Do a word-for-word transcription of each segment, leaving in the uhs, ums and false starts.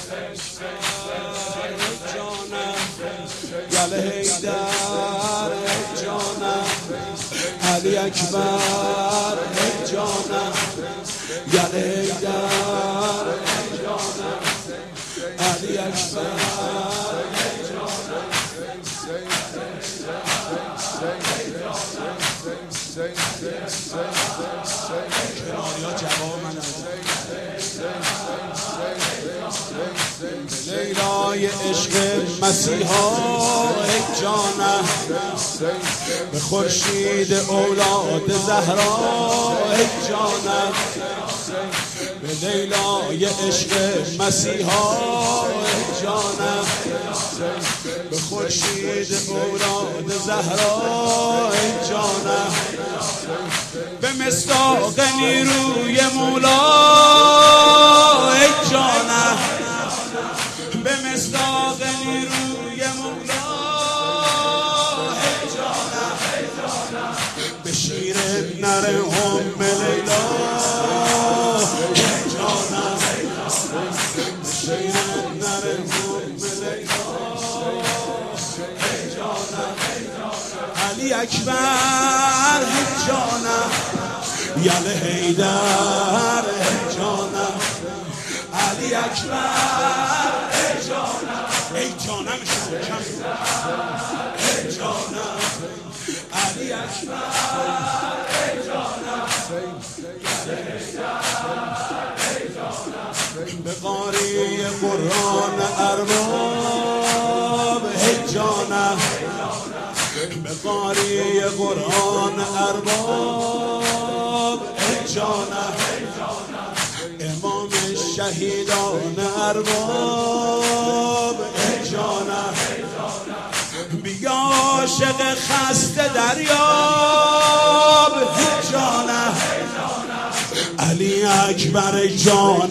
جانم یل حیدر جانم علی اکبر جانم یل حیدر جانم علی اکبر لیلای عشق مسیحا ای جانم به خورشید اولاد زهرا ای جانم به لیلای عشق مسیحا ای جانم به خورشید اولاد زهرا ای جانم به مصداق نیروی مولا ای جانم به مصداق نیروی مولا ای جانم به شیر نر ام لیلا ای جانم به شیر نر ام لیلا ای جانم علی اکبر ای جانم یل حیدر ای جانم علی اکبر ای جانم ای جانم شکم ای جانم علی اکبر ای جانم ای جانم به قاری قرآن ارباب ای جانم به قاری قرآن ارباب ای جانم امام شهیدان ارباب ای جانم بیا عاشق خسته دریاب ای جانم علی اکبر ای جان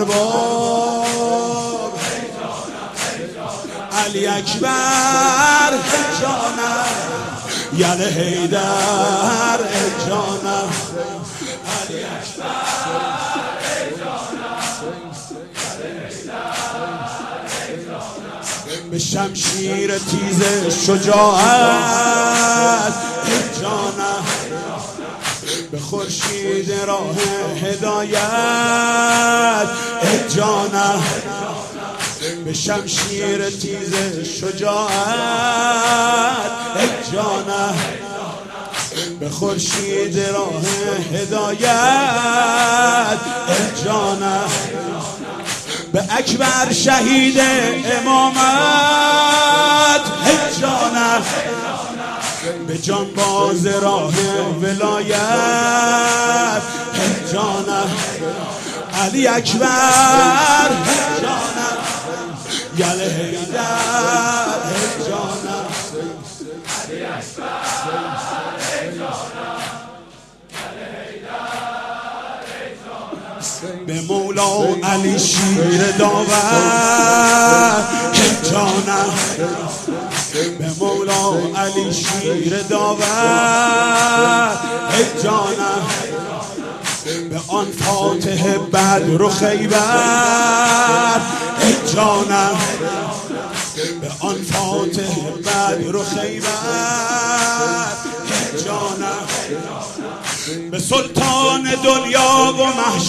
ارباب علی اکبر ای جانم یل حیدر ای جانم علی اکبر به شمشیر تیز شجاعت ای جانم به خورشید راه هدایت ای جانم به شمشیر تیز شجاعت ای جانم به خورشید راه هدایت ای جانم به اکبر شهید امامت ای جانم به جانباز راه ولایت ای جانم علی اکبر ای جانم یل حیدر ای جانم علی اکبر ای جانم به مولا علی شیر داور ای جانم به مولا علی شیر داور ای جانم به آن فاتح بدر و خیبر ای جانم به آن فاتح بدر و خیبر ای جانم به سلطان دنیا و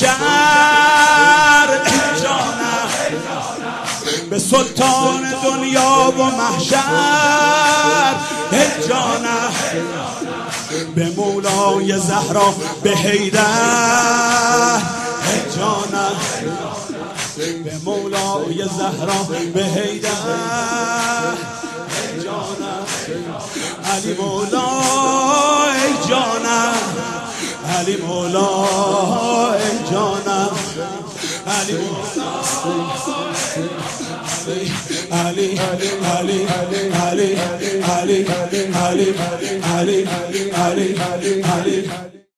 محشر ای جانم به سلطان دنیا و محشر ای جانم به مولای زهرا به حیدر ای جانم به مولای زهرا به حیدر ای جانم علی مولا ای جانم علی مولا ای جانم علی مولا علی علی علی علی علی علی علی علی علی علی